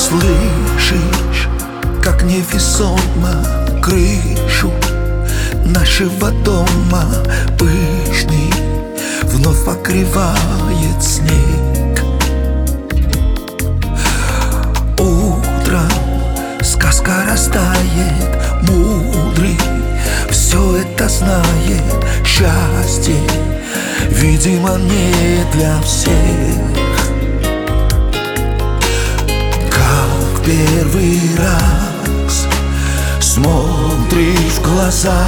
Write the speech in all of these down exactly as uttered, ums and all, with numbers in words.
Слышишь, как невесомо крышу нашего дома пышный вновь покрывает снег. Утром сказка растает, мудрый все это знает. Счастье, видимо, не для всех. Как первый раз смотришь в глаза,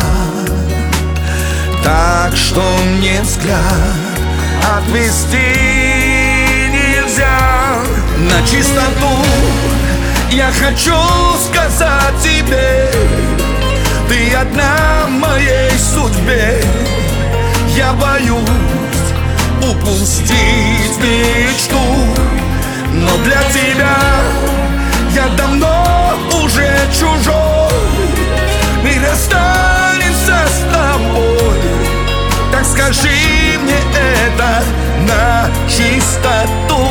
так что мне взгляд отвести нельзя. На чистоту я хочу сказать тебе: ты одна в моей судьбе. Я боюсь упустить мечту, но для тебя я давно уже чужой. Мы расстанемся с тобой, так скажи мне это на чистоту.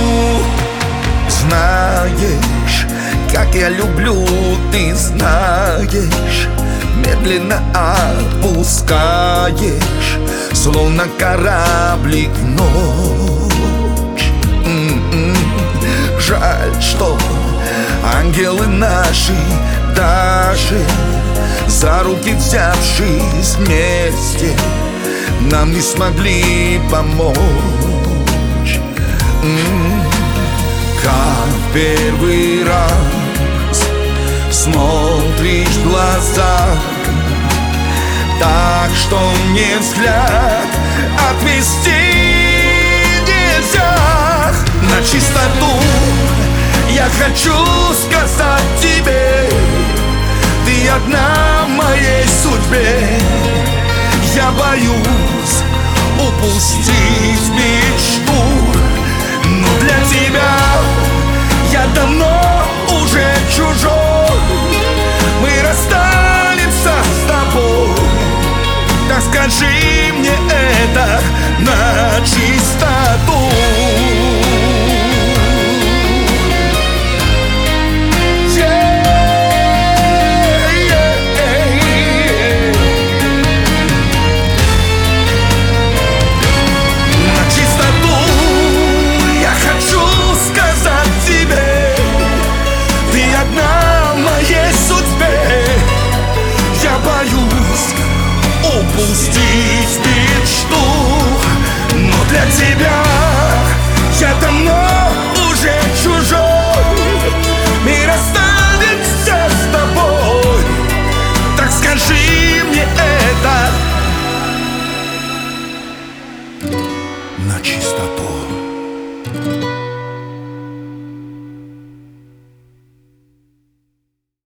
Знаешь, как я люблю, ты знаешь. Медленно отпускаешь, словно кораблик в ночь. М-м-м. Жаль, что ангелы наши, даже за руки взявшись вместе, нам не смогли помочь. М-м. Как первый раз смотришь в глаза, так что мне взгляд отвести нельзя. На чистоту я хочу сказать тебе: ты одна в моей судьбе. Я боюсь упустить мечту, но для тебя я давно уже чужой. Мы расстанемся с тобой, так скажи мне это на чистоту. Упустить мечту, но для тебя я давно уже чужой. Мы расстанемся с тобой, так скажи мне это на чистоту.